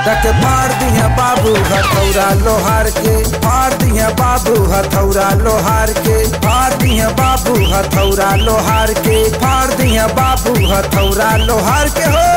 तक मार दिया बाबू हथौरा लोहार के, मार दिया बाबू हथौरा लोहार के, मार दिया बाबू हथौरा लोहार के, मार दिया बाबू हथौरा लोहार के हो।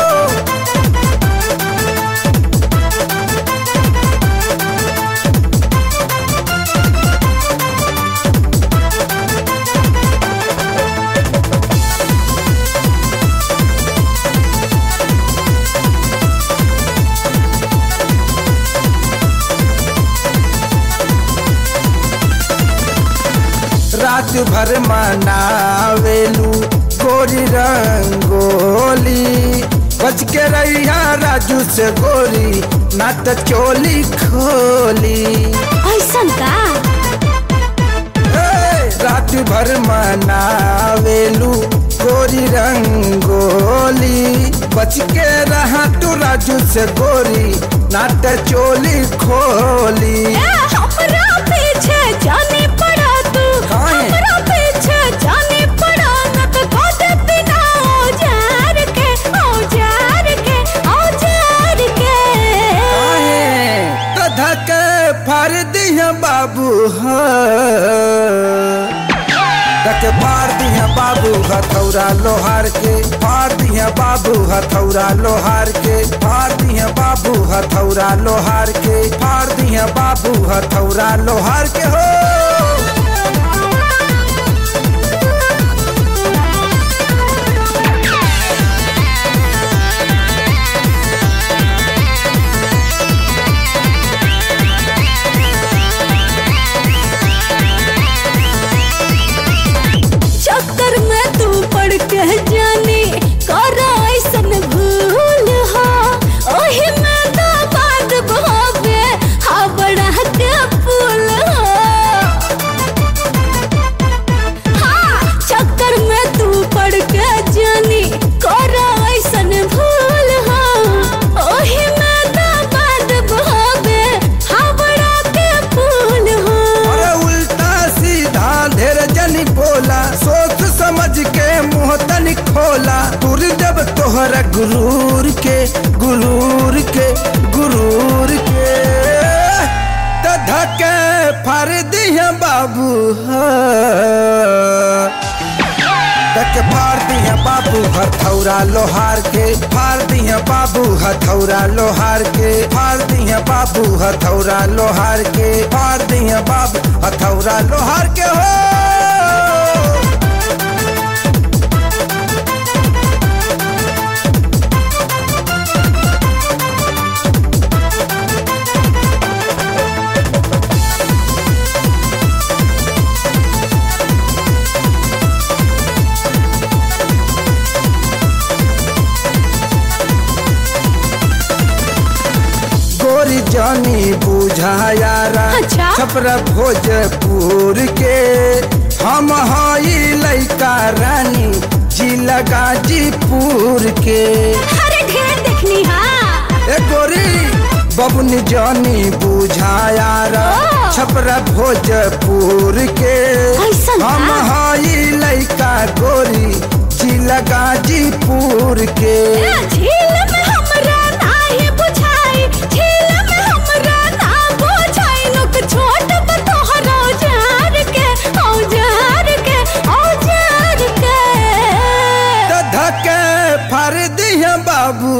रात भर मनावेलू गोरी रंगोली, बच के रहिया राजू से गोरी ना त चोली खोली। ऐसन का रात भर मनावेलू गोरी रंगोली, बच के रहा तू राजू से गोरी ना त चोली खोली। हमरा पीछे जाने पड़ा तू, हमरा पीछे जाने पड़ा न तो गोद बिना औजार के, औजार के, औजार के। कधा के फाड़ दिया बाबू तक मार दिया बाबू हथौरा लोहार के, मार दिया बाबू हथौरा लोहार के, मार दिया बाबू हथौरा लोहार के, मार दिया बाबू हथौरा लोहार के हो। चक्कर में तू पड़ के जानी कर ऐसन भूल हो, ओही में तो बाद बहावे हावड़ा के फूल हो। हाँ, चक्कर में तू पड़ के जानी कर ऐसन भूल हो, ओही में तो बाद बहावे हावड़ा के फूल हो। अरे उल्टा सीधा ढेर जनी बोला, सोच समझ के मुँह तनी खोला, तुर जब तोहरा गुरूर के, गुरूर के, गुरूर के तो धके फाड़ दिया बाबू तक फाड़ दिया बाबू हथौरा लोहार के, फाड़ दिया बाबू हथौरा लोहार के, फाड़ दिया बाबू हथौरा लोहार के, फाड़ दिया बाबू हथौरा लोहार के हो। गोरी जानी बुझायारा अच्छा? छपरा भोजपुर के, हम हई लइका रानी जिला गाजीपुर के। अरे ढेर देखनी हाँ। ए गोरी बबुनी जानी बुझायारा छपरा भोजपुर के, ऐसन का? हम हई लइका गोरी जिला गाजीपुर के। झील में हमरा नाही बुझाई, झील में हमरा ना बुझाई, लोग छोट तो तोहरा औजार के, औजार के, औजार के। तो धके फाड़ दिया बाबू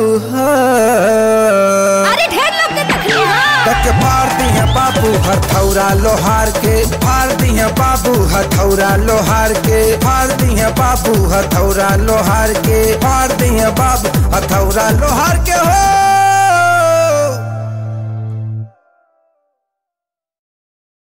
अरे ढेर लोग के देखनी हाँ। तक फाड़ दिया बाबू हथौरा लोहार के, फाड़ दिया बाबू हथौरा लोहार के, फाड़ दिया बाबू हथौरा लोहार के, फाड़ दिया बाबू हथौरा लोहार के हो।